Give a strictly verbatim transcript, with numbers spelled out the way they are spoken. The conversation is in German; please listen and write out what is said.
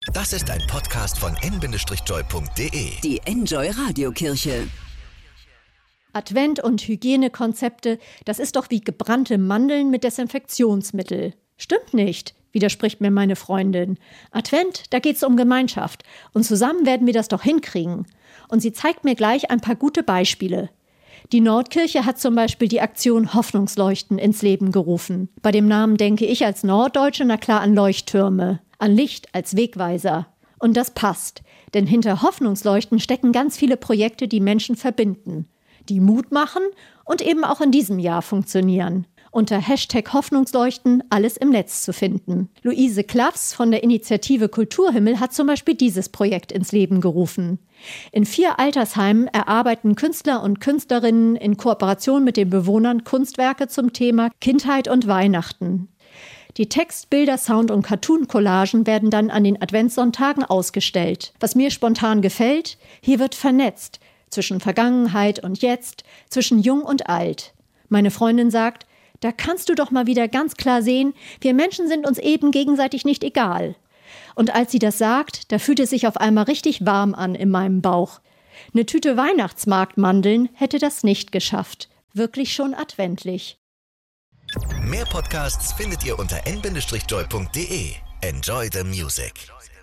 Das ist ein Podcast von n Bindestrich joy punkt de. Die Enjoy Radiokirche. Advent und Hygienekonzepte, das ist doch wie gebrannte Mandeln mit Desinfektionsmittel. Stimmt nicht, widerspricht mir meine Freundin. Advent, da geht's um Gemeinschaft. Und zusammen werden wir das doch hinkriegen. Und sie zeigt mir gleich ein paar gute Beispiele. Die Nordkirche hat zum Beispiel die Aktion Hoffnungsleuchten ins Leben gerufen. Bei dem Namen denke ich als Norddeutsche na klar an Leuchttürme, an Licht als Wegweiser. Und das passt, denn hinter Hoffnungsleuchten stecken ganz viele Projekte, die Menschen verbinden, die Mut machen und eben auch in diesem Jahr funktionieren. Unter Hashtag Hoffnungsleuchten alles im Netz zu finden. Luise Klaffs von der Initiative Kulturhimmel hat zum Beispiel dieses Projekt ins Leben gerufen. In vier Altersheimen erarbeiten Künstler und Künstlerinnen in Kooperation mit den Bewohnern Kunstwerke zum Thema Kindheit und Weihnachten. Die Text-, Bilder-, Sound- und Cartoon-Collagen werden dann an den Adventssonntagen ausgestellt. Was mir spontan gefällt, hier wird vernetzt zwischen Vergangenheit und Jetzt, zwischen Jung und Alt. Meine Freundin sagt, da kannst du doch mal wieder ganz klar sehen, wir Menschen sind uns eben gegenseitig nicht egal. Und als sie das sagt, da fühlt es sich auf einmal richtig warm an in meinem Bauch. Eine Tüte Weihnachtsmarktmandeln hätte das nicht geschafft. Wirklich schon adventlich. Mehr Podcasts findet ihr unter n Bindestrich joy punkt de. Enjoy the music.